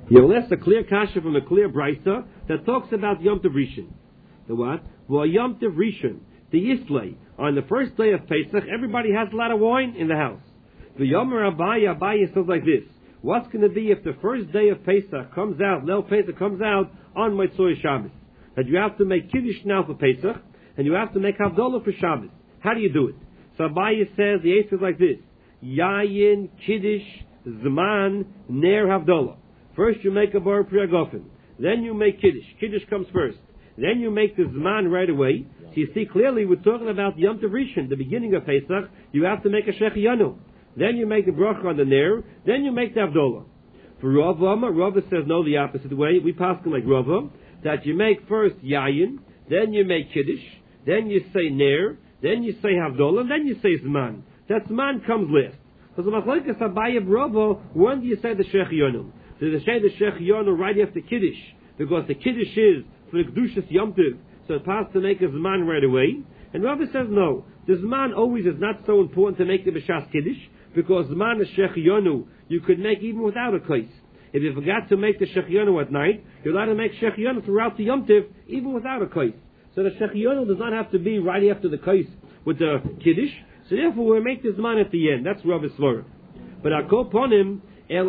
You'll ask a clear kasha from a clear brisa that talks about Yom Tov Rishon. The what? Well, Yom Tov Rishon, the Yislay, on the first day of Pesach, everybody has a lot of wine in the house. The Yom Abaye says like this: what's going to be if the first day of Pesach comes out, Leil Pesach comes out on Motzei Shabbos? That you have to make Kiddush now for Pesach, and you have to make Havdalah for Shabbos. How do you do it? So Abaye says, the answer is like this: Yayin, Kiddush, Zman, Ner, Havdalah. First you make a Bar Priyagofen, then you make Kiddush. Kiddush comes first. Then you make the Zman right away. So you see clearly we're talking about Yom Tov Rishon, the beginning of Pesach. You have to make a Shechiyanu. Then you make the bracha on the Ner. Then you make the Havdalah. For Rava says no, the opposite way. We pass like Rava, that you make first Yayin, then you make Kiddush, then you say Ner, then you say Havdalah, and then you say Zman. That Zman comes last. So the Machlokes Abaye Rava, when do you say the Shechiyanu? So they say the Shechiyanu right after Kiddush, because the Kiddush is for the Kedushas Yom Tov, so it passes to make a Zman right away. And Rava says no, the Zman always is not so important to make the B'shas Kiddush, because Zman is Shechiyanu, you could make even without a kais. If you forgot to make the Shechiyanu at night, you're allowed to make Shechiyanu throughout the Yom Tov, even without a kais. So the Shechiyanu does not have to be right after the kais with the Kiddush, so therefore we make the Zman at the end. That's Rava's Svara. But Akol Ponim,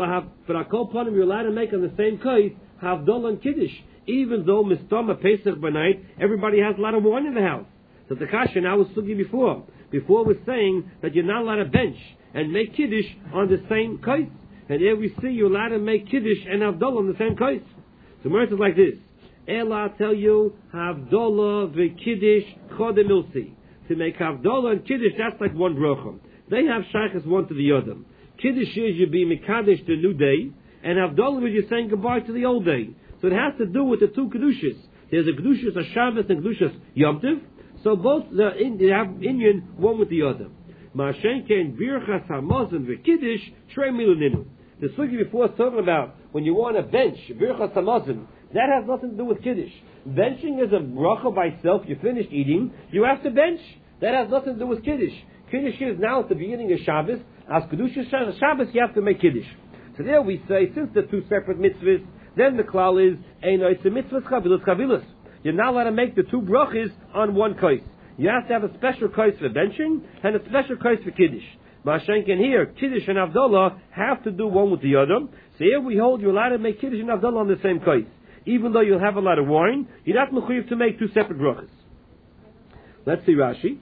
you're allowed to make on the same kais, Havdalah and Kiddush, even though Mistama Pesach by night, everybody has a lot of wine in the house. So the kasha now was sugi before. Before was saying that you're not allowed to bench and make Kiddush on the same kais. And here we see you're allowed to make Kiddush and Havdalah on the same kais. So Merz is like this: Ela tell you Havdalah v'Kiddush chodem ilsi. To make Havdalah and Kiddush, that's like one bracha. They have shaykhs one to the other. Kiddush is you be mekadesh the new day, and Havdalah is you're saying goodbye to the old day. So it has to do with the two kedushas. There's a kedushas of Shabbos and kedushas Yom Tov. So both they have inyan one with the other. Ma'ashenken birchas hamazon v'Kiddush shrei miluninu. The sugi before is talking about when you want to bench birchas hamazon. That has nothing to do with Kiddush. Benching is a bracha by itself. You finished eating, you have to bench. That has nothing to do with Kiddush. Kiddush is now at the beginning of Shabbos. As kedushas Shabbos, you have to make Kiddush. So there we say, since the two separate mitzvahs, then the klal is it's a mitzvah chavilas. You're not allowed to make the two brachas on one kais. You have to have a special kais for benching and a special kais for Kiddush. Mashenken here, Kiddush and Havdalah have to do one with the other. So here we hold you're allowed to make Kiddush and Havdalah on the same kais. Even though you'll have a lot of wine, you're not mechuyev to make two separate brachas. Let's see Rashi.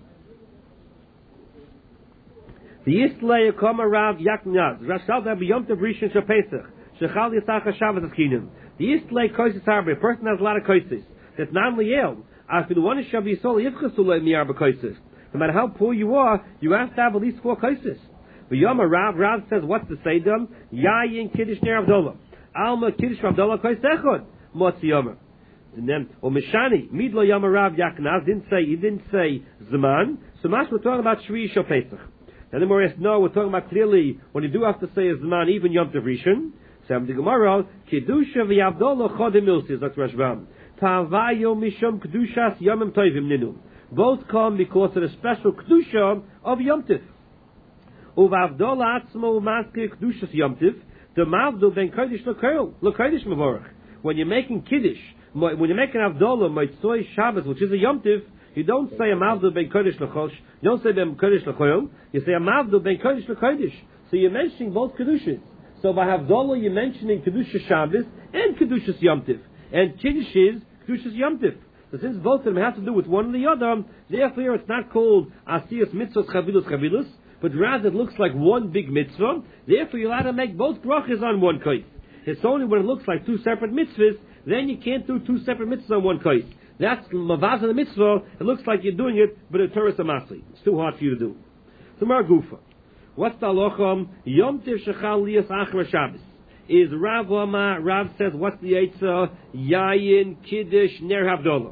The Yislay Kama Rav Yaknaz Rashal Dab Yom Tov Rishon Shel Pesach Shechal Yisach Shabbos Askinim. The Yislay Koises Harbe. A person has a lot of koises. That's not liyel. After the one is Shav Yisol Yivchasulay Miyarba koises. No matter how poor you are, you have to have at least 4 koises. The Yom Rav says, what's the Seidam? Yayin Kiddush Ner Havdalah. Alma Kiddush Havdalah Kois Echad. Motzi Yomer. And then Mishani Midlo Yom Rav Yaknaz he didn't say Zaman. So much we're talking about Shvi Shel Pesach. And then we're talking about clearly when you do have to say a Zman, even Yom Tov Rishon. So the Gemara, Kedusha v'Havdalah chodem ilsi, that's Rashbam. Ta'avayo mishom kedushas yomim tovim ninu. Both come because of the special kedusha of Yom Tov. Uv'Havdalah atzmo u'maske kedushas Yom Tov. The mavdu ben kodesh l'kodesh mevorach. When you're making Kiddush, when you're making Havdalah, Motzei Shabbos, which is a Yom Tov, you don't say a mavdu ben kodesh l'chosh. You don't say ben kodesh l'choyol. You say a mavdu ben kodesh l'kodesh. So you're mentioning both kedushas. So by Havdalah you're mentioning Kedushas Shabbos and Kedushas Yom Tov. And Kiddush is Kedushas Yom Tov. So since both of them have to do with one and the other, therefore it's not called Asiyas Mitzvahs Chavilus, but rather it looks like one big mitzvah. Therefore you're allowed to make both brachas on one kais. It's only when it looks like two separate mitzvahs, then you can't do two separate mitzvahs on one kais. That's Mavaz the mitzvah. It looks like you're doing it, but it's Torah Samasi. It's too hard for you to do. So Mar Gufa. What's the halachah? Yom Tov shechal liyas achra Shabbos. Is Rav Lama, Rav says, what's the Eitzah? Yayin, Kiddush, Ner Havdalah.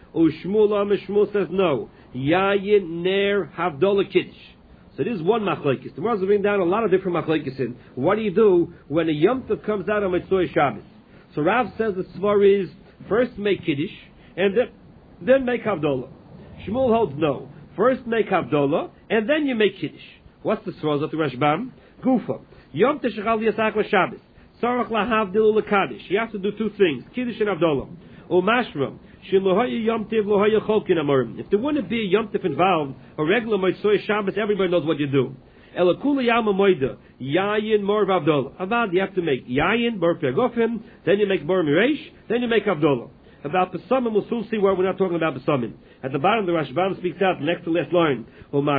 Shmuel says, no. Yayin, Ner Havdalah, Kiddush. So this is one machlekes. The Gemara is bringing down a lot of different machlekes in. What do you do when a Yom Tov comes out on Motzei Shabbos? So Rav says the svar is, first make Kiddush, and then make Havdalah. Shmuel holds no. First make Havdalah, and then you make Kiddush. What's the svar of the Rashbam? Gufa. Yom Tov shechal liyas achra Shabbos. Tzarach lahavdil lekadish. You have to do two things: kiddush and avdola. Umashra shilohaya yom tiv lohaya cholkin amorim. If there wouldn't be a yom tiv involved, a regular Motzei Shabbos, everybody knows what you do. Elakula yama moida yayin mor avdola. Avad, you have to make yayin bar piagofim, then you make bar miresh, then you make avdola. About Pesamim, we'll soon see where we're not talking about Pesamim. At the bottom, the Rashbam speaks out, next to last line. Why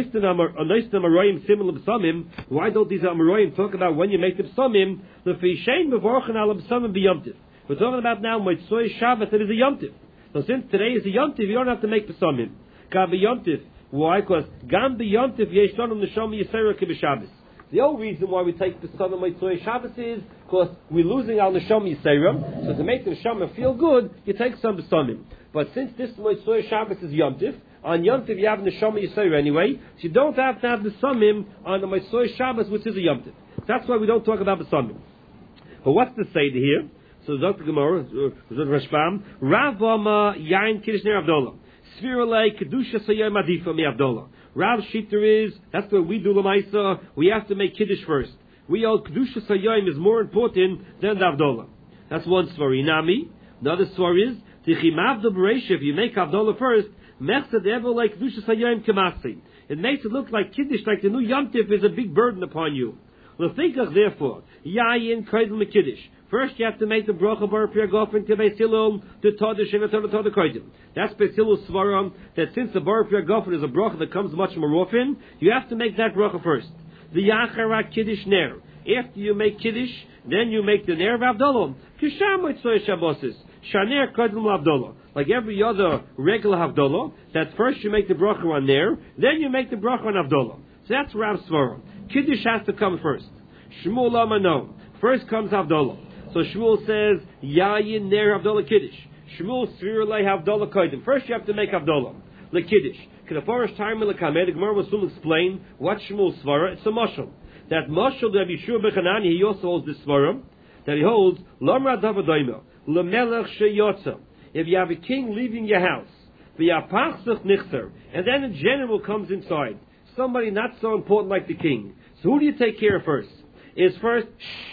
don't these Amoraim talk about when you make the Pesamim? The Fishain Bevorchen al Pesamim b'yomtiv. We're talking about now Motzei Shabbos, it is a yomtiv. So since today is a yomtiv, you don't have to make Pesamim. Ka b'yomtiv. Why? Because Gam b'yomtiv yesh donum neshama yisera k'b'Shabbos. The only reason why we take the son of Motzei Shabbos is because we're losing our neshama yisera. So to make the neshama feel good, you take some besamim. But since this Motzei Shabbos is yomtiv, on yomtiv you have neshama yisera anyway, so you don't have to have the besamim on the Motzei Shabbos, which is a yomtiv. That's why we don't talk about besamim. But what's the seder here? So Dr. Gemara, Rashbam, Rav Ama Yain Kiddush Ner Avdola, Sviralei Kedusha Sayom Adifa Mi Avdola. Rav Shiter is, that's what we do Lamaisa, we have to make Kiddush first. We hold Kedusha Sayom is more important than the Avdola. That's one story. Nami, another story is, Tichim Avdo Bereisha, if you make Avdola first, Mechsa Devo like Kedusha Sayom Kamasi. It makes it look like Kiddush, like the new Yom Tif is a big burden upon you. L'fikach therefore, Yayin Koidel Mekiddush. First, you have to make the bracha bar piagofen to Beis Hillel to Todesh and to Todesh Kodim. That's Beis Hillel's svaram, that since the bar piagofen is a bracha that comes much more often, you have to make that bracha first. The Yachara Kiddush Ner. After you make Kiddush, then you make the Ner of Avdolah. Kisham Motzei Shabbosis. Shaner Kodim Avdolah. Like every other regular Avdolah, that first you make the bracha on Ner, then you make the bracha on Avdolah. So that's Rav's svaram. Kiddush has to come first. Shmuel Amano. First comes Avdolah. So Shmuel says, Yayin Ner Avdolah Kiddush. Shmuel Svirulei Avdolah Kodim. First you have to make Avdolah. Le Kiddush. Kedafarish time in the Kamed, the Gemara will soon explain what Shmuel's svara. It's a mashal. That mashal, that Yeshua Bechanani, he also holds this svara, that he holds, Lomra Davadoima, Lemelech Sheyotza. If you have a king leaving your house, V'yapachzach Nichter, and then a general comes inside, somebody not so important like the king. So who do you take care of first? Is first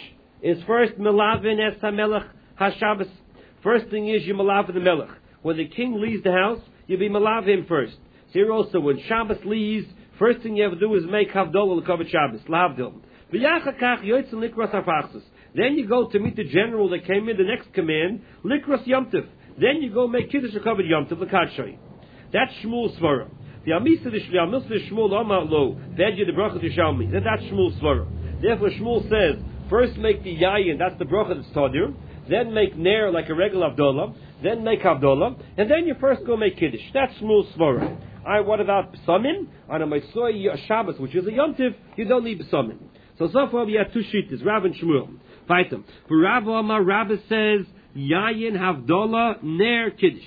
Melavin Es HaMelech HaShabbos. First thing is you Melavin the Melech. When the king leaves the house, you be Melavin him first. So here also, when Shabbos leaves, first thing you have to do is make Havdolah L'Kavod Shabbos, L'Havdil. V'yachakach Yotzin Likras HaFachsus. Then you go to meet the general that came in, the next command, Likras Yomtiv. Then you go make Kiddush L'Kavod Yomtiv L'Kadshay. That's Shmuel's svara. The Amisa the Shmuel Omar Lo, Vedya the Bracha to Shalmi. That's Shmuel's svara. Therefore Shmuel says, first make the Yayin, that's the Bracha that's taught you. Then make Ner like a regular Avdolah. Then make Avdolah. And then you first go make Kiddush. That's Shmuel's svara. What about Besamim? On a Motzei Shabbos, which is a Yom Tiv, you don't need Besamim. So far we have two shittas, Rav and Shmuel. Fight them. For Rav Omar, Rav says, Yayin Havdolah Ner Kiddush.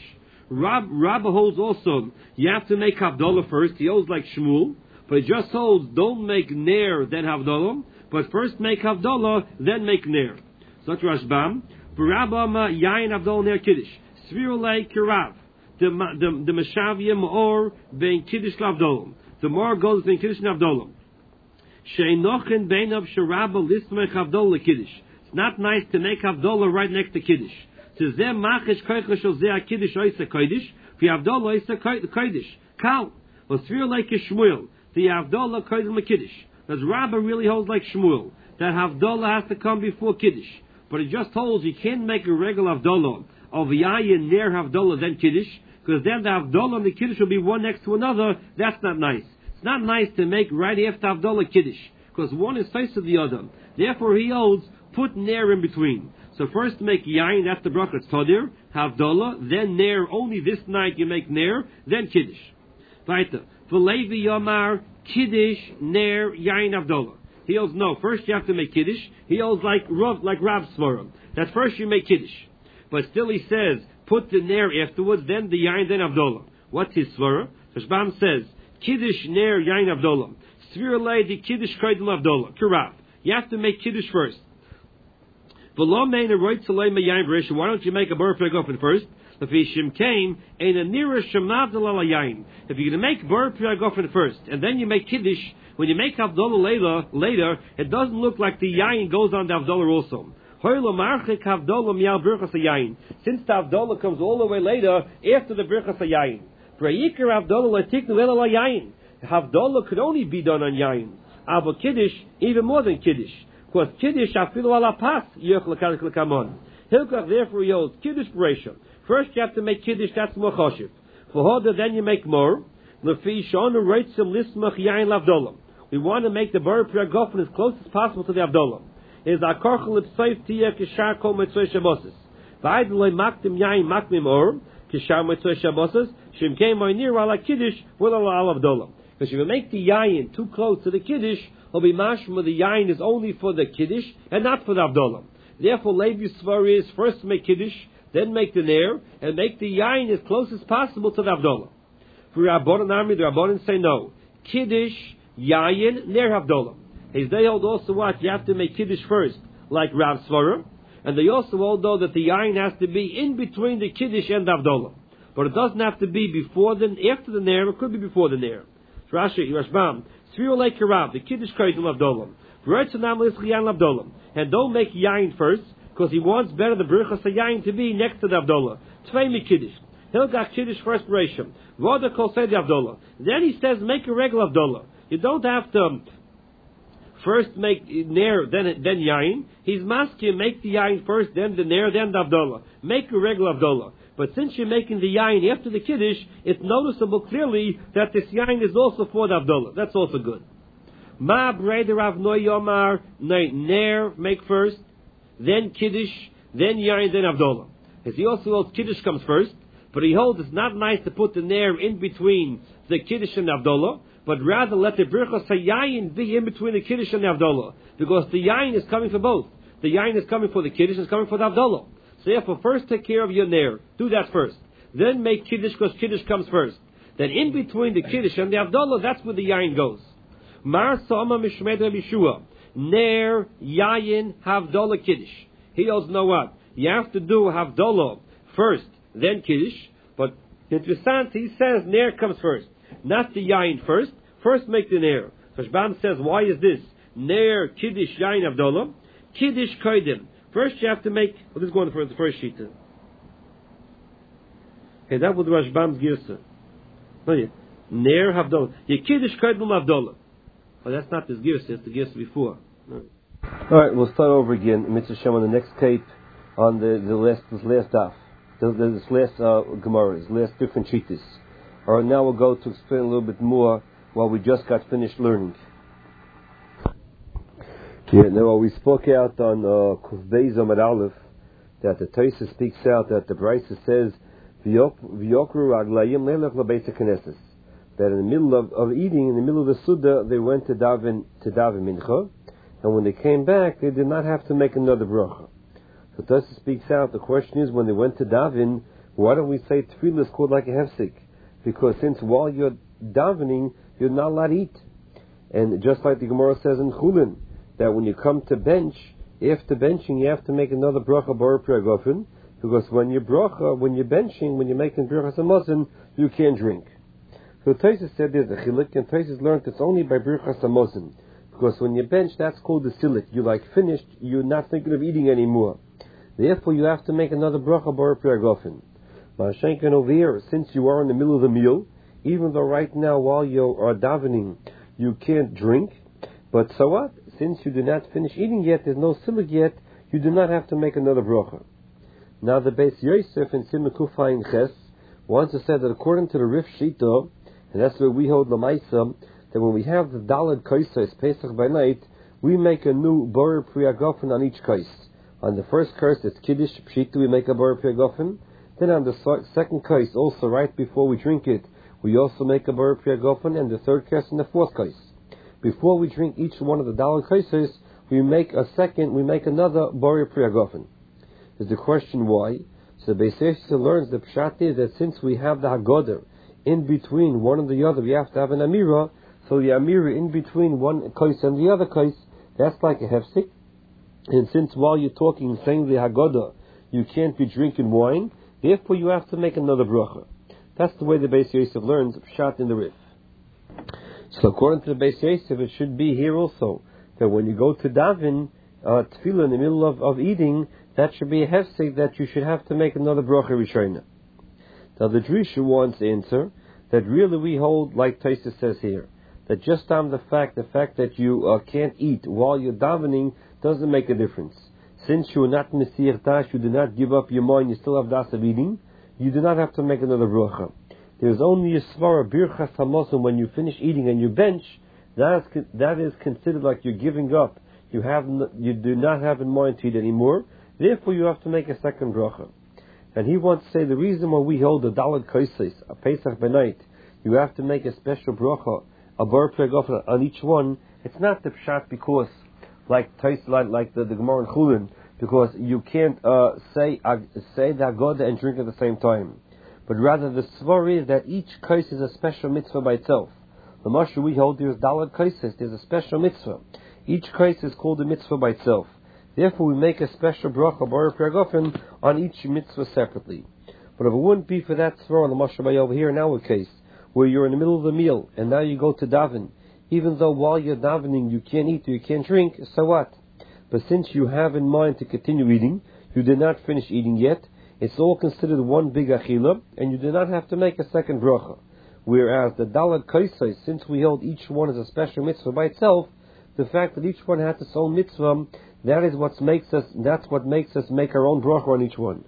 Rav holds also, you have to make Havdolah first. He holds like Shmuel. But he just holds, don't make Ner, then Havdolah. But first make Havdolah, then make Ner. So that's Rashbam. For Rav Omar, Yayin Havdolah Ner Kiddush. Svirulei Kirav. The Meshavia or bein Kiddush Lavdolah. The more goes between Kiddush and Avdolah. Sheinochen beinav sherabba lismech Avdolah Kiddush. It's not nice to make Avdolah right next to Kiddush. To zeh machish koicha shel zeh Kiddush oisa kodesh. For Avdolah oisa kodesh. Kal. Or Svirulei Shmuel. The Avdolah kodesh Kiddush. Because Rabbah really holds like Shmuel, that Havdolah has to come before Kiddush. But it just holds you can't make a regular Havdolah of Yayin Ner Havdolah then Kiddush, because then the Havdolah and the Kiddush will be one next to another. That's not nice. It's not nice to make right after Havdolah Kiddush, because one is face of the other. Therefore he holds, put Ner in between. So first make Yayin, that's the bracha, it's Todir, Havdolah, then Ner, only this night you make Ner, then Kiddush. Weiter. For Levi Yomar, Kiddush, Ner, Yayin, Havdolah. He holds no. First you have to make Kiddush. He holds like Rav Svarim. That first you make Kiddush. But still he says, put the Ner afterwards, then the Yayin, then Havdolah. What's his Svarim? Rashbam says, Kiddush, Ner, Yayin, Havdolah. Svirulei the Kiddush, Kodim, Havdolah. Kirav. You have to make Kiddush first. Why don't you make a bar piagofen first? If you're going to make bar piagofen first, and then you make Kiddush, when you make Havdalah later, it doesn't look like the yain goes on the Havdalah also. Since the Havdalah comes all the way later, after the Birchas HaYayin. Havdalah could only be done on yain. Ava Kiddush, even more than Kiddush. Because Kiddush, afilu ala pas, Hilkach therefore he holds Kiddush Bereisha. First you have to make Kiddush, that's more choshev. For Hoda, then you make more. Lefi shonu reitzim lismach yain lavdolam. We want to make the bar priagofen as close as possible to the Havdalah. Is akarchel ipsoif tia kishar kol mitzvah shabboses. V'aydloi makdim yain makdim or kishar mitzvah shabboses. Shim kei moinir ala Kiddush will ala Havdalah. Because if you make the yain too close to the Kiddush, it'll be mashma the yain is only for the Kiddush and not for the Havdalah. Therefore, Levi Svar is first make Kiddush, then make the Ner, and make the Yain as close as possible to the Havdalah. For Rabbanan Army, the Rabbanan say no. Kiddush, Yain, Ner Havdalah. As they hold also what? You have to make Kiddush first, like Rav Svarah, and they also hold though that the Yain has to be in between the Kiddush and the Havdalah. But it doesn't have to be before the, after the Ner, it could be before the Ner. Rashi, Rashbam, Sfiro like Rav, the Kiddush Kaidim Havdalah. And don't make yain first, because he wants better the Birchas HaYayin to be next to the Havdalah. Tvei mikiddush. He'll got Kiddush first Bereisha. Vada kol say the Havdalah. Then he says make a regular Havdalah. You don't have to first make Ner, then yain. He's masking make the yain first, then the Ner, then the Havdalah. Make a regular Havdalah. But since you're making the yain after the Kiddush, it's noticeable clearly that this yain is also for the Havdalah. That's also good. Ma breder Rav Noy Yomar Ner make first, then Kiddush, then Yain, then Havdalah. As he also holds Kiddush comes first, but he holds it's not nice to put the Ner in between the Kiddush and the Havdalah, but rather let the Birchas HaYayin be in between the Kiddush and the Havdalah, because the Yain is coming for both. The Yain is coming for the Kiddush, and it's coming for the Havdalah. So therefore, first take care of your Ner. Do that first. Then make Kiddush, because Kiddush comes first. Then in between the Kiddush and the Havdalah, that's where the Yain goes. Mar Sama Mishmed Yeshua. Ner, Yayin, Havdalah, Kiddush. He doesn't know what. You have to do Havdalah first, then Kiddush. But interessant, he says Ner comes first. Not the Yayin first. First make the Ner. Rashbam says, why is this? Ner, Kiddush, Yayin, Havdalah. Kiddush, Koidim. First you have to make, well, this is going for the first sheet. Okay, that was Rashbam's Girsa. No, yeah. Ner, Havdalah. Yeah, Kiddush, Koidim, Havdalah. Oh, that's not this Girsa, it's the Girsa before. No. Alright, we'll start over again, Mitzvah Shem, on the next tape, on this last daf. This last Gemara, this last different treatise. Alright, now we'll go to explain a little bit more what we just got finished learning. Yeah, now we spoke out on Kuf Beis Amud Aleph that the Tosha speaks out that the Brisa says V'yokru raglayim leilach l'beis haKnesses, that in the middle of eating, in the middle of the Suda, they went to daven mincha, and when they came back, they did not have to make another bracha. So Tosha speaks out. The question is, when they went to daven, why don't we say tefillah is called like a hefsek? Because since while you're davening, you're not allowed to eat, and just like the Gemara says in Chulin, that when you come to bench, after benching, you have to make another bracha bar priagofen, because when you're benching, when you're making birchas hamazon, you can't drink. So Tosha said there's a chiluk, and Tosha learned it's only by birchas hamazon, because when you bench, that's called the silik. You're like finished, you're not thinking of eating anymore. Therefore, you have to make another bracha bar priagofen. Ma'ashenken over here, since you are in the middle of the meal, even though right now while you are davening, you can't drink, but so what? Since you do not finish eating yet, there's no silik yet, you do not have to make another bracha. Now the Beis Yosef in Siman Kufayin Ches wants to say that according to the Rif Shita, and that's where we hold Lamaisa, that when we have the Daled Kaisos Pesach by night, we make a new Bar Priagofen on each Kais. On the first Kais, it's Kiddush Pshita, we make a Bar Priagofen. Then on the second Kais, also right before we drink it, we also make a Bar Priagofen, and the third Kais and the fourth Kais. Before we drink each one of the Daled Kaisos, we make another Bar Priagofen. Is the question why? So Beis Yosef learns the pshat is that since we have the Haggadah in between one and the other, we have to have an Amira. So the Amira in between one kais and the other kais, that's like a hefsek. And since while you're talking, saying the Haggadah, you can't be drinking wine, therefore you have to make another bracha. That's the way the Beis Yosef learns pshat in the Rif. So according to the Beis Yosef, it should be here also that when you go to daven tefillah in the middle of eating, that should be a hefsek that you should have to make another bracha rishona. Now the Drisha wants to answer that really we hold like Taisa says here, that just on the fact that you can't eat while you're davening doesn't make a difference. Since you are not Mesiach Dash, you do not give up your mind, you still have das of eating, you do not have to make another bracha. There's only a svara birchas hamosim when you finish eating and you bench, that is considered like you're giving up. You do not have in mind to eat anymore, therefore you have to make a second bracha. And he wants to say the reason why we hold the Dalad Kaisis, a Pesach B'night, you have to make a special bracha, a bar pregofra on each one. It's not the pshat because, like the Gemara in Chulin, because you can't say the Agoda and drink at the same time. But rather the svar is that each kais is a special mitzvah by itself. The Mashur we hold there's Dalad Kaisis, there's a special mitzvah. Each kais is called a mitzvah by itself. Therefore, we make a special bracha bar pregofin on each mitzvah separately. But if it wouldn't be for that svara on the Mashur over here in our case, where you're in the middle of the meal and now you go to daven, even though while you're davening you can't eat or you can't drink, so what? But since you have in mind to continue eating, you did not finish eating yet, it's all considered one big achila, and you do not have to make a second bracha. Whereas the Dalad Kaisai, since we hold each one as a special mitzvah by itself, the fact that each one has its own mitzvah, that's what makes us make our own bracha on each one.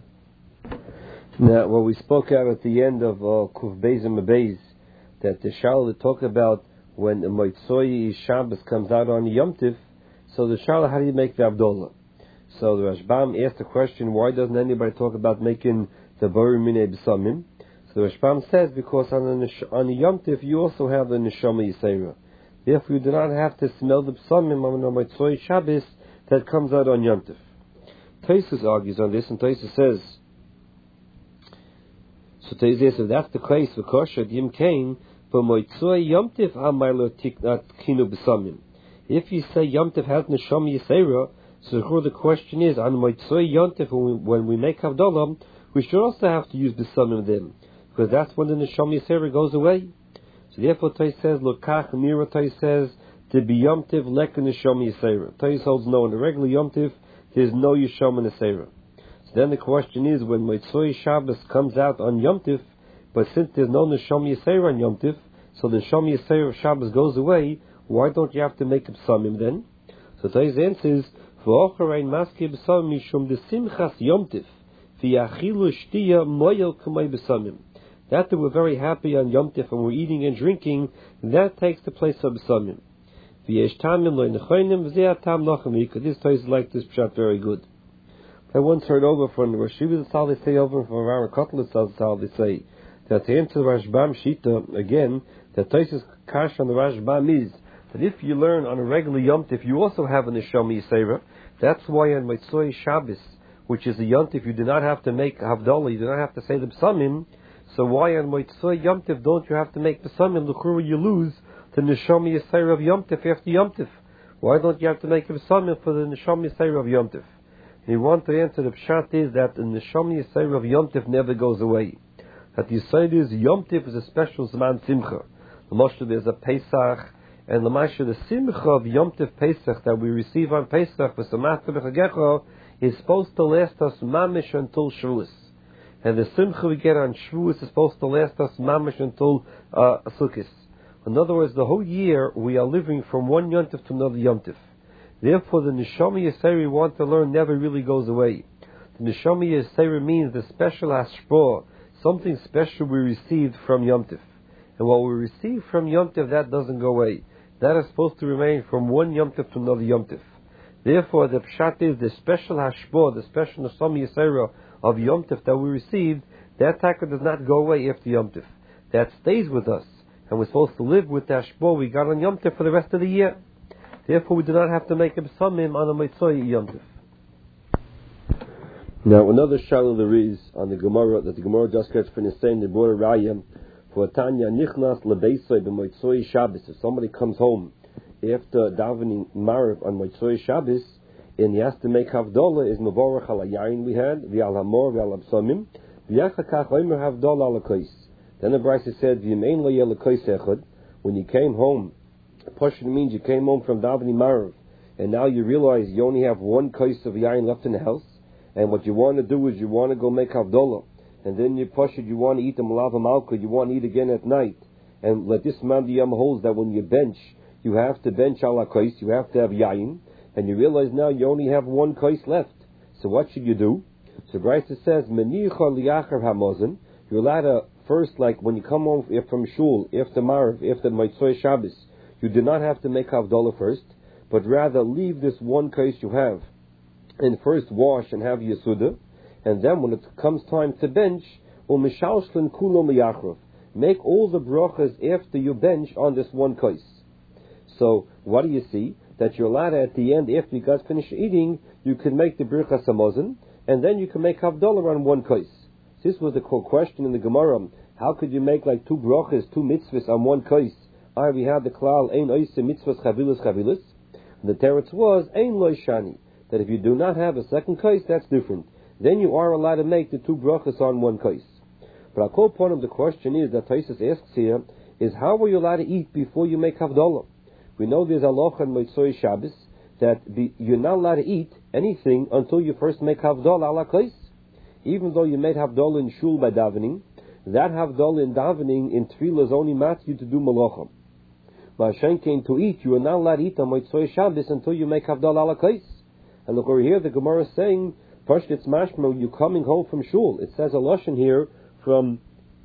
Now, what we spoke out at the end of Kuf Beis and Mebeis, that the Shala talk about when the Moitzoi Shabbos comes out on Yom Tif, so the Shala, how do you make the Avdolah? So the Rashbam asked the question, why doesn't anybody talk about making the Bari Minei B'Samim? So the Rashbam says, because on the Yom Tif you also have the Neshama Yisera. Therefore you do not have to smell the B'Samim on the Moitzoi Shabbos that comes out on Yom Tif. Taisus argues on this, and Taisus says, so Taisus says, if that's the case for Kosher, Yim Kain, for Moitzoi Yom Tif Amaylo Tiknat Kinu B'Samim. If you say Yom Tif has Neshama Yisera, so the question is, on Moitzoi Yom Tif, when we make Havdalah, we should also have to use B'Samim then, because that's when the Neshama Yisera goes away. So therefore Taisus says, Lokach Mira Taisus says, to be Yom Tiv lek neshama yisera. Taisus holds no, in the regular Yom Tiv there's no yeshama yisera. So then the question is, when Moitzoi Shabbos comes out on Yom Tiv, but since there's no neshama yisera on Yom Tiv, so the neshama yisera of Shabbos goes away, why don't you have to make a psamim then? So Taisus answers, v'ocharein maski b'samim mishum desimchas Yom Tiv v'yachilu shtiya moyel k'may b'samim. That we're very happy on Yom Tif and we're eating and drinking, that takes the place of b'samim. This Taisus like this pshat very good. I once heard over from the Rashiva Zatzal, they say over from Aaron Kotler Zatzal, they say that to answer the Rashbam Shita again, that Taisus kash on the Rashbam is that if you learn on a regular Yom Tif, you also have a Neshama Yisera. That's why on Moitzoi Shabbos, which is a Yom Tif, you do not have to make Havdalah, you do not have to say the Psamim. So why on Moitzoi Yom Tif don't you have to make Psamim? L'chura you lose the Neshama Yisera of Yom Tif after Yom Tif. Why don't you have to make a Psamim for the Neshama Yisera of Yom Tif? And you want to answer the pshat is that the Neshama Yisera of Yom Tif never goes away. That the Yisrael is Yom Tif is a special Zman Simcha. The Moshe there's a Pesach, and the Moshe the Simcha of Yom Tif Pesach that we receive on Pesach for Samach B'Chagecha is supposed to last us mamish until Shavuos. And the Simcha we get on Shavuos is supposed to last us mamish until Sukkot. In other words, the whole year we are living from one Yom Tif to another Yom Tif. Therefore, the Neshama Yisera we want to learn never really goes away. The Neshama Yisera means the special hashpah, something special we received from Yom Tif. And what we receive from Yom Tif, that doesn't go away. That is supposed to remain from one Yom Tif to another Yom Tif. Therefore, the pshat is the special hashpah, the special Neshama Yisera of Yom Tif that we received, that taka does not go away after Yom Tif. That stays with us. And we're supposed to live with the hashpah we got on Yom Tif for the rest of the year. Therefore, we do not have to make a psamim on a Moitzoi Yom Tif. Now, another shalom there is on the Gemara, that the Gemara just gets finished saying, the brought a raya for Tanya Nichnas Lebeisoi b'Moitzoi Shabbos. If somebody comes home after davening Mariv on Moitzoi Shabbos, and he has to make Havdalah, is Mevorach al Yayin we had, V'al Hamor, V'al Absamim, V'yachakach Omer Havdalah al Kois. Then the Brisa said, V'yemein lo yeh l'kois echad. when you came home, Pashut means you came home from davening Marav, and now you realize you only have one kais of yain left in the house, and what you want to do is you want to go make Havdalah, and then you Pashut, you want to eat the Malava Malka, you want to eat again at night, and like this Mandiyam holds that when you bench, you have to bench ala kais, you have to have yain, and you realize now you only have one kais left. So what should you do? So Brisa says, Menicha liachar hamazon. You're allowed to first, like when you come home from shul, after Marav, after Motzei Shabbos, you do not have to make Havdalah first, but rather leave this one kais you have, and first wash and have Yesuda, and then when it comes time to bench, u'mishalshlen kulom liyachrav. Make all the brachas after you bench on this one kais. So what do you see? That you're allowed at the end, after you guys finish eating, you can make the Birchas Hamazon, and then you can make Havdalah on one kais. This was the question in the Gemara. How could you make like two brachas, two mitzvahs on one kais? We have the klal, ein oise mitzvahs chavilas. And the teretz was, ein loy shani. That if you do not have a second kais, that's different. Then you are allowed to make the two brachas on one kais. But our point of the question is, that Taisus asks here, is how are you allowed to eat before you make Havdalah? We know there's halacha in Motzei Shabbos that you're not allowed to eat anything until you first make Havdalah ala kais. Even though you made Havdalah in shul by davening, that Havdalah in davening in tefillah is only mat you to do malacha. Ma'ashen came to eat, you are not allowed to eat on Motzei Shabbos until you make Havdalah ala kais. And look over here, the Gemara is saying, first it's mashma, you're coming home from shul. It says a lashon here from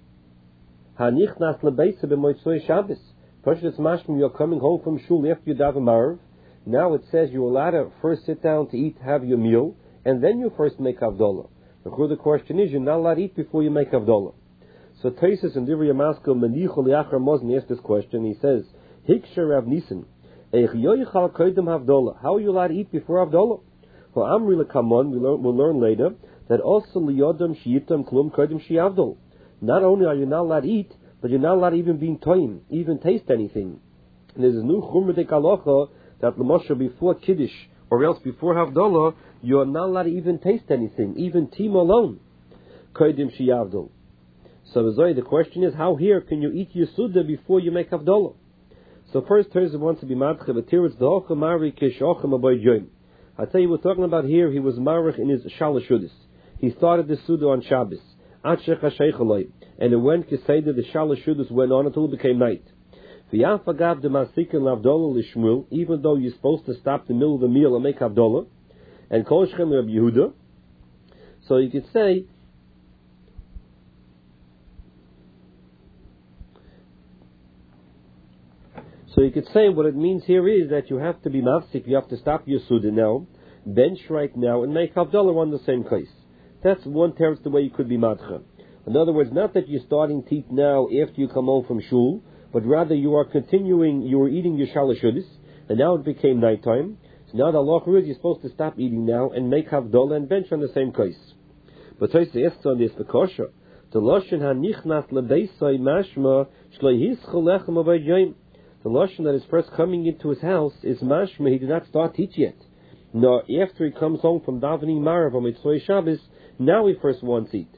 Hanichnas lebeisa b'Motzei Shabbos. First it's mashma, you're coming home from shul after you daven Marav. Now it says you're allowed to first sit down to eat, have your meal, and then you first make Havdalah. The question is, you're not allowed to eat before you make Havdalah. So Taisus and Divrei Yamaskal Menichol Liachar Mozen asked this question. He says, Hiksher Rav Nissen, Eich yoichal koydem Havdalah. How are you allowed to eat before Havdalah? For Amri lekamon, we'll learn later that also liyodam shiyitam klum koydem shiyavdol. Not only are you not allowed to eat, but you're not allowed to even be toim, even taste anything. And there's a new chumradik halacha that l'moshe before kiddush or else before Havdalah, you're not allowed to even taste anything, even tim alone. Koydem shiyavdol. So the question is, how here can you eat Yesuda before you make Havdalah? So first, Terza wants to be madche, but here it's the hocha mari kishochem aboy joim. I tell you, we're talking about here, he was marich in his shalashudis. He started the Suda on Shabbos. And it went Keseda, the shalashudis went on until it became night. Even though you're supposed to stop the middle of the meal and make Havdalah, and Kol Shechem Rabbi Yehuda, so you could say, what it means here is that you have to be mafsik, you have to stop your Suda now, bench right now, and make Havdalah on the same case. That's one terms the way you could be madcha. In other words, not that you're starting to eat now after you come home from shul, but rather you are continuing, you were eating your shalashudis, and now it became nighttime. So now the halacha is you're supposed to stop eating now and make Havdalah and bench on the same case. But Tosfos asks on this, the kosher, the lashon hanichnas lebeisai mashma shleihischol lechem avay yom. The lashon that is first coming into his house is mashma, he did not start to eat yet. Nor after he comes home from davening Marav on Motzei Shabbos, now he first wants to eat.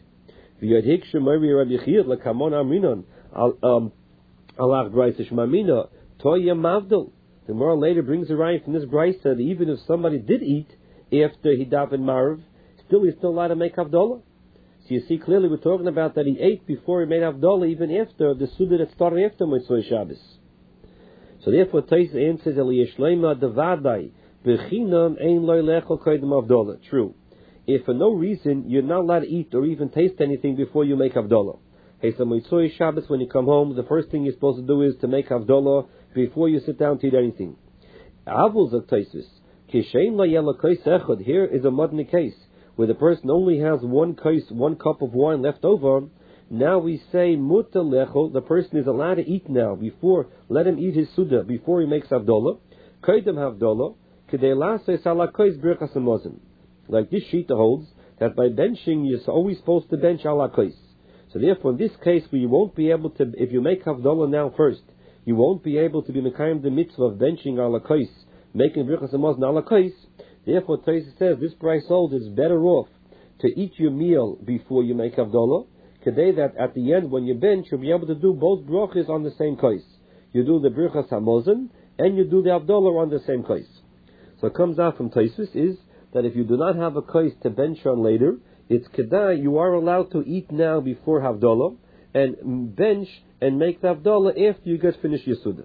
The Gemara later brings a raya from this brisa that even if somebody did eat after he davened Marav, he's still allowed to make Havdalah. So you see clearly we're talking about that he ate before he made Havdalah, even after the Suda that started after Motzei Shabbos. So therefore Tosfos answers Eliyashleima devadai bechinam ein loy lechol koydem Havdalah. True. If for no reason you're not allowed to eat or even taste anything before you make Havdalah. Hey, so Motzei Shabbos, when you come home, the first thing you're supposed to do is to make Havdalah before you sit down to eat anything. Avul zok Tosfos, kishein lo yela kais echad. Here is a modern case where the person only has one cup of wine left over. Now we say muta lechol, the person is allowed to eat now before, let him eat his suda before he makes Havdalah. Koydem Havdalah, kedei lases ala kais birchas hamazon. Like this shita holds that by benching you're always supposed to bench ala kais. So therefore in this case you won't be able to, if you make Havdalah now first, you won't be able to be mekayim the mitzvah of benching ala kais, making birchas hamazon ala kais. Therefore Tosfos says this price holds is better off to eat your meal before you make Havdalah, today that at the end when you bench you'll be able to do both brachas on the same kais. you do the Birchas HaMozen, and you do the Havdalah on the same kais. So it comes out from Tosfos is that if you do not have a kais to bench on later, it's kedai, you are allowed to eat now before Havdalah, and bench and make the Havdalah after you get finished Yisuda.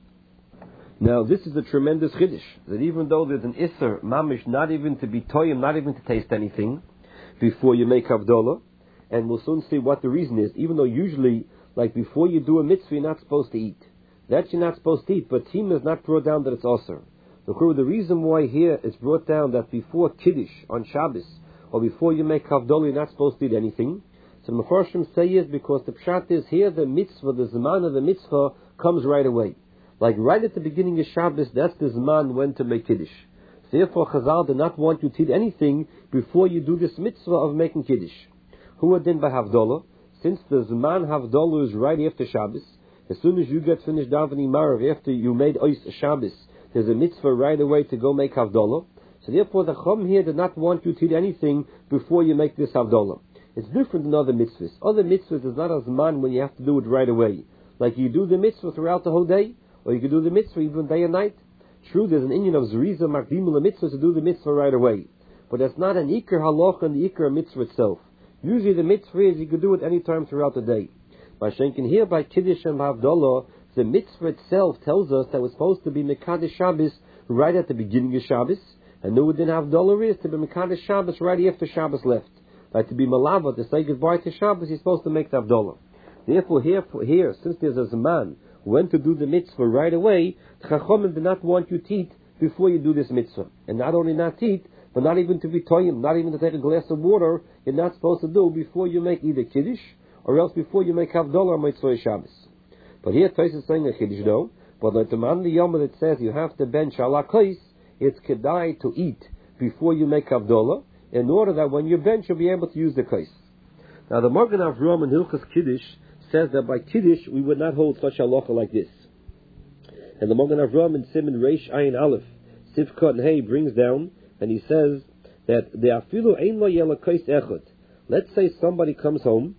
Now this is a tremendous chiddush, that even though there's an Isser, mamish, not even to be toyim, not even to taste anything, before you make Havdalah, and we'll soon see what the reason is, even though usually, like before you do a mitzvah, you're not supposed to eat. That you're not supposed to eat, but Tim is not brought down that it's Osir. The reason why here it's brought down that before Kiddush on Shabbos, or before you make Havdalah, you're not supposed to eat anything. So the Mefarshim say is because the pshat is here, the mitzvah, the zman of the mitzvah comes right away. Like right at the beginning of Shabbos, that's the zman when to make Kiddush. So therefore Chazal do not want you to eat anything before you do this mitzvah of making Kiddush. Who are then by Havdalah? Since the zman Havdalah is right after Shabbos, as soon as you get finished davening Marav, after you made Ois Shabbos, there's a mitzvah right away to go make Havdalah. So therefore the Chum here did not want you to eat anything before you make this Havdalah. It's different than other mitzvahs. Other mitzvahs is not a zman when you have to do it right away. Like you do the mitzvah throughout the whole day, or you can do the mitzvah even day and night. True, there's an Indian of Zeriza Makdimul mitzvah to do the mitzvah right away. But that's not an Iker Halach and the Iker mitzvah itself. Usually the mitzvah is you can do it any time throughout the day. By Shenkin here by Kiddush and Havdalah, the mitzvah itself tells us that we're supposed to be Mekadesh Shabbos right at the beginning of Shabbos, and no within Havdalah is to be Mekadesh Shabbos right after Shabbos left. Like to be Malava, to say goodbye to Shabbos, you're supposed to make the Havdalah. Therefore here, since there's a Zman when to do the mitzvah right away, the Chachamim do not want you to eat before you do this mitzvah. And not only not eat, but not even to be toyim, not even to take a glass of water, you're not supposed to do before you make either Kiddush, or else before you make Havdalah or Mitzvah Shabbos. But here Tais is saying a Kiddush though, but like the man the Yom that says you have to bench ala kais, it's kedai to eat before you make Havdalah, in order that when you bench you'll be able to use the kais. Now the Magen Avraham in Hilchas Kiddush says that by Kiddush we would not hold such halacha like this. And the Magen Avraham in Siman Reish Ayin Aleph, Sifkat and Hey brings down, and he says that the afilu ein lo yela kais echad. Let's say somebody comes home,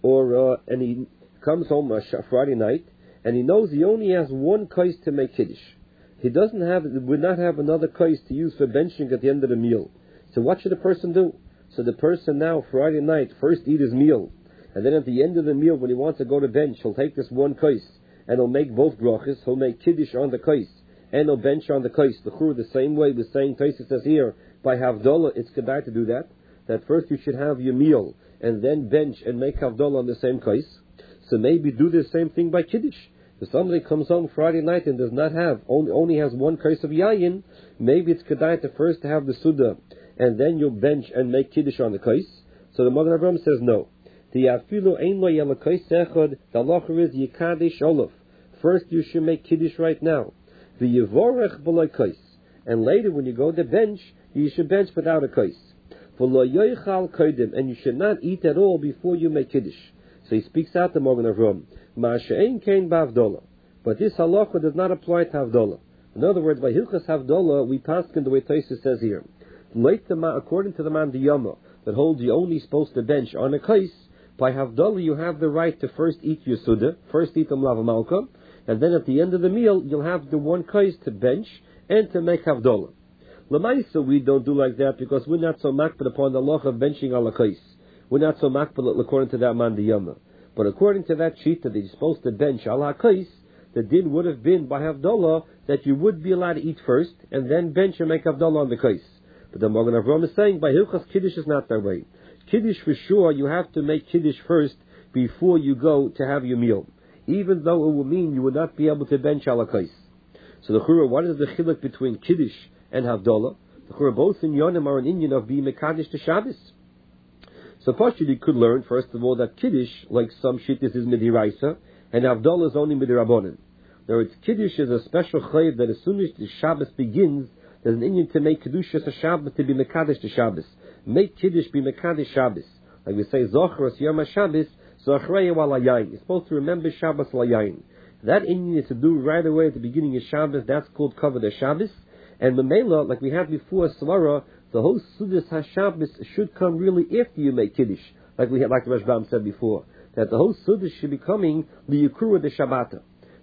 and he comes home Friday night, and he knows he only has one kais to make Kiddush. He would not have another kais to use for benching at the end of the meal. So what should the person do? So the person now, Friday night, first eat his meal, and then at the end of the meal, when he wants to go to bench, he'll take this one kais, and he'll make both brachas, he'll make Kiddush on the kais, and he'll bench on the kais. The same way the saying Tosfos says here, by Havdalah, it's kedai to do that. That first you should have your meal, and then bench and make Havdalah on the same kais. So maybe do the same thing by Kiddush. If somebody comes home Friday night and does not have, only has one kais of yayin, maybe it's kedai to first have the Suda, and then you'll bench and make Kiddush on the kais. So the Magen Avraham says no. The afilu ein lo yela kais echad, the halacha is yikadesh olav. First you should make Kiddush right now. The yivorech b'loy kais. And later when you go to bench, you should bench without a kais. V'lo yoichal kodim, and you should not eat at all before you make Kiddush. So he speaks out the Magen Avraham. Ma'ashe'en kein b'Havdalah. But this halacha does not apply to Havdalah. In other words, by Hilchas Havdalah, we paskin the way Tosfos says here. According to the man Diyama, that holds you only supposed to bench on a kais, by Havdalah you have the right to first eat your Suda, first eat the Mlava Malka, and then at the end of the meal you'll have the one kais to bench and to make Havdalah. Lamaisa we don't do like that because we're not so makbid upon the law of benching ala kais. We're not so makbid according to that man Diyama. But according to that sheet that you're supposed to bench ala kais, the din would have been by Havdalah that you would be allowed to eat first and then bench and make Havdalah on the kais. But the Magen Avraham is saying by Hilchas Kiddush is not that way. Kiddush for sure you have to make Kiddush first before you go to have your meal, even though it will mean you would not be able to bench ala kais. So the Chura, what is the chiluk between Kiddush and Havdalah? The Chura, both in Yonim are an Indian of being Mekadesh to Shabbos. So partially you could learn, first of all, that Kiddush, like some shittis, is Midiraisa, and Havdalah is only Midirabonin. In other words, Kiddush is a special chayv that as soon as the Shabbos begins, there's an Indian to make Kiddush as a Shabbos to be Mekadesh to Shabbos. Make Kiddush be Mekadesh Shabbos. Like we say, Zochros Yom HaShabbos, Zochreya wal Hayayin. You're supposed to remember Shabbos Layayin. That Indian is to do right away at the beginning of Shabbos, that's called Kavod HaShabbos. And Memela, like we had before, Svara, the whole Sudas HaShabbos should come really after you make Kiddush. Like the Rashbam said before. That the whole Sudas should be coming the Yukura de Shabbata.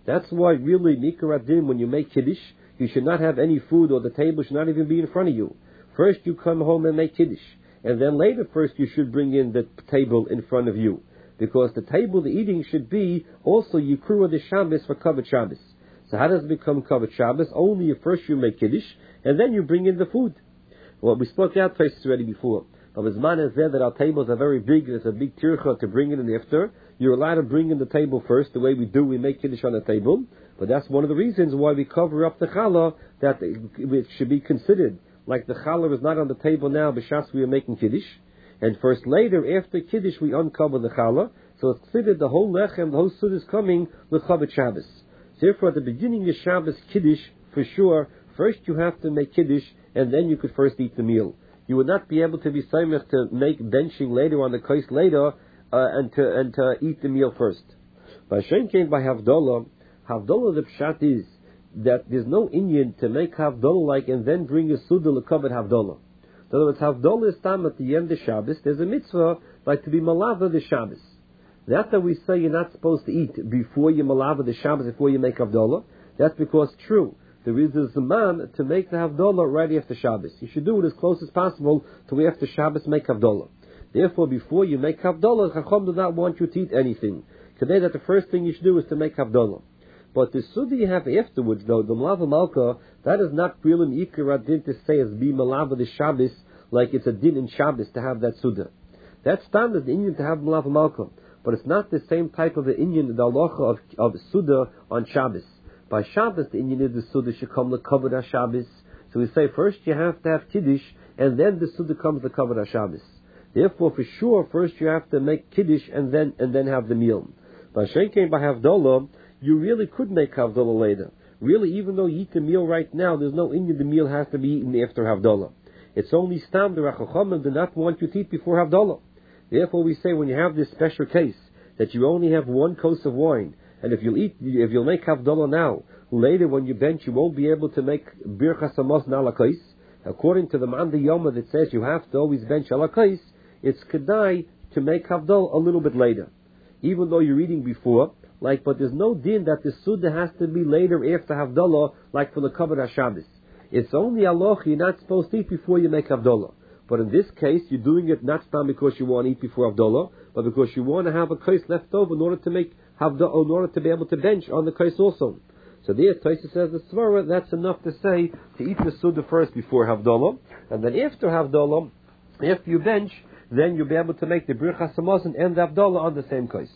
That's why really, Mikar Adin, when you make Kiddush, you should not have any food, or the table should not even be in front of you. First you come home and make Kiddush, and then later first you should bring in the table in front of you. Because the table, the eating should be also Yikru the Shabbos for Kavod Shabbos. So how does it become Kavod Shabbos? Only if first you make Kiddush, and then you bring in the food. Well, we spoke out places already before. But Zman is there that our tables are very big, there's a big tircha to bring in the iftar. You're allowed to bring in the table first, the way we do, we make Kiddush on the table. But that's one of the reasons why we cover up the challah, that it should be considered. Like the challah is not on the table now, b'shas we are making Kiddush. And first later, after Kiddush, we uncover the challah. So it's considered the whole lechem, the whole sud is coming with Chavod Shabbos. Therefore, at the beginning of Shabbos Kiddush, for sure, first you have to make Kiddush, and then you could first eat the meal. You would not be able to be samech to make benching later on the kais later, and to eat the meal first. By Shem came by Havdalah, the pshat is that there's no inyan to make Havdalah like and then bring a Suda l'kavod Havdalah. In other words, Havdalah is time at the end of Shabbos. There's a mitzvah like to be malava the Shabbos. That's that we say you're not supposed to eat before you malava the Shabbos, before you make Havdalah. That's because true. There is a Zaman to make the Havdalah right after Shabbos. You should do it as close as possible to after Shabbos make Havdalah. Therefore, before you make Havdalah, Chacham does not want you to eat anything. Today, that the first thing you should do is to make Havdalah. But the Suda you have afterwards, though, the Malava Malka, that is not really an Ikar Adin to say as be Malava the Shabbos, like it's a din in Shabbos to have that Suda. That's standard the Inyan to have Malava Malka. But it's not the same type of the Inyan, the halacha of Suda on Shabbos. By Shabbos, the Inyan is the Suda should come the Kavod HaShabbos. So we say first you have to have Kiddush, and then the Suda comes the Kavod HaShabbos. Therefore, for sure, first you have to make Kiddush and then have the meal. By Shenkein, by Havdalah, you really could make Havdalah later. Really, even though you eat the meal right now, there's no Inyan the meal has to be eaten after Havdalah. It's only Stam, the Rachacham do not want you to eat before Havdalah. Therefore, we say when you have this special case, that you only have one kos of wine, and if you'll make Havdalah now, later when you bench, you won't be able to make Birchas Hamazon ala kos. According to the Ma'an Yoma that says you have to always bench ala kos, it's kedai to make Havdalah a little bit later. Even though you're eating before, but there's no din that the Suda has to be later after Havdalah, like for the Kavod HaShabbos. It's only Allah you're not supposed to eat before you make Havdalah. But in this case, you're doing it not because you want to eat before Havdalah, but because you want to have a kais left over in order to make Havdalah, in order to be able to bench on the kais also. So there, Tosfos says the Svara, that's enough to say to eat the Suda first before Havdalah, and then after Havdalah, after you bench, then you'll be able to make the Birchas Hamazon and the Havdalah on the same kais.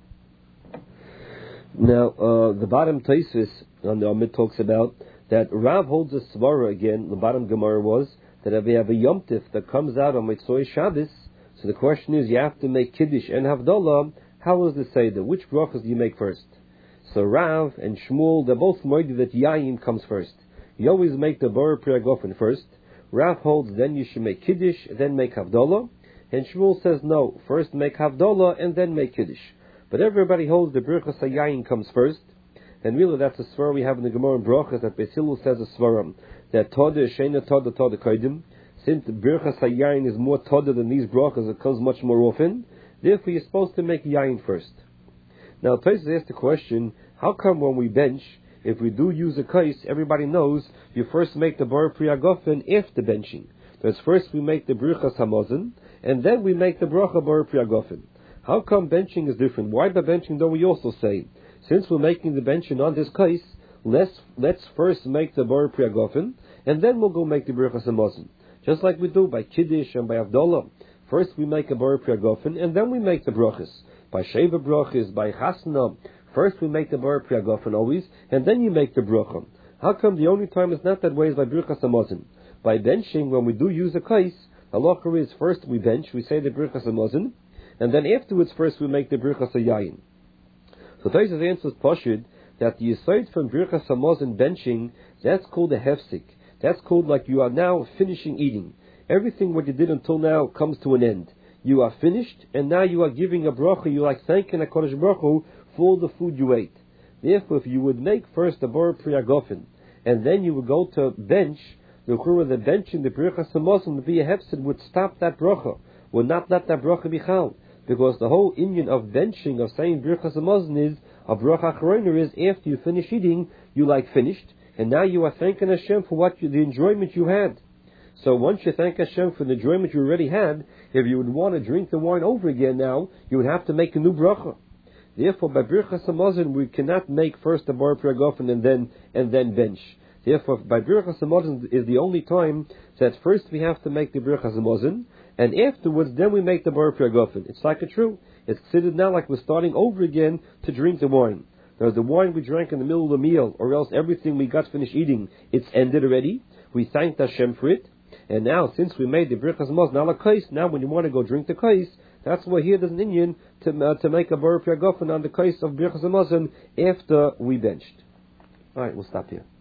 Now, the bottom Tosfos on the Amid talks about that Rav holds a Svara again, the bottom Gemara was, that if you have a Yom Tif that comes out on Motzei Shabbos, so the question is, you have to make Kiddush and Havdalah, how is the Seder? Which brachas do you make first? So Rav and Shmuel, they're both moidi that Yayin comes first. You always make the Bar Pri Hagafen first. Rav holds then you should make Kiddush, then make Havdalah. And Shmuel says no, first make Havdalah and then make Kiddush. But everybody holds the Birchas HaYayin comes first. And really that's a svara we have in the Gemara in Brachas, that Beis Hillel says a svara, that Toda, Shena Toda, Toda Kodim, since the Birchas HaYayin is more Toda than these brachas, it comes much more often, therefore you're supposed to make Yayin first. Now Tosfos asked the question, how come when we bench, if we do use a kais, everybody knows you first make the Bar Pri Hagafen after benching. Because first we make the Birchas Hamazon, and then we make the Bracha Bar Pri Hagafen. How come benching is different? Why by benching don't we also say, since we're making the benching on this kais, let's first make the Bar Pri Hagafen, and then we'll go make the Birchas Hamazon. Just like we do by Kiddush and by Havdalah. First we make a Bar Pri Hagafen, and then we make the brachas. By Sheva brachas, by Chasna, first we make the Bar Pri Hagafen always, and then you make the bracha. How come the only time is not that way is by Birchas Hamazon? By benching, when we do use a kais, halacha is first we bench, we say the Birchas Hamazon, and then afterwards first we make the Birchas HaYayin. So Tosfos answers Pashid that the aside from Birchas Hamazon benching, that's called a hefsik. That's called like you are now finishing eating. Everything what you did until now comes to an end. You are finished, and now you are giving a bracha. You are like thanking HaKadosh Baruch Hu for all the food you ate. Therefore, if you would make first a Bar Pri Hagafen, and then you would go to bench, the benching the Birchas Hamazon would be a hefsik, would stop that bracha, would not let that bracha be chal. Because the whole inyan of benching, of saying Birchas Hamazon is A bracha achroina is after you finish eating, you finished, and now you are thanking Hashem for the enjoyment you had. So once you thank Hashem for the enjoyment you already had, if you would want to drink the wine over again now, you would have to make a new bracha. Therefore, by Birchas Hamazon, we cannot make first the Bar Priagofen and then bench. Therefore, by Birchas Hamazon is the only time that first we have to make the Birchas Hamazon, and afterwards then we make the Bar Priagofen. It's like a true. It's considered now like we're starting over again to drink the wine. Now, the wine we drank in the middle of the meal, or else everything we got finished eating, it's ended already. We thanked Hashem for it. And now, since we made the Birchas Hamazon ala kais, now when you want to go drink the kais, that's why here there's an Indian to make a Bar Priagofen on the kais of Birchas Hamazon after we benched. Alright, we'll stop here.